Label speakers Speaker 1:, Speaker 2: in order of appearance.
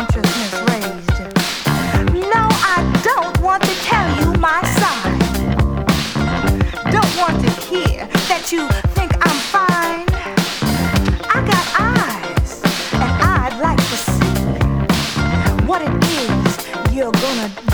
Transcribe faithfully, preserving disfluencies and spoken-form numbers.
Speaker 1: consciousness raised. No, I don't want to tell you my side. Don't want to hear that you think I'm fine. I got eyes, and I'd like to see what it is you're gonna do.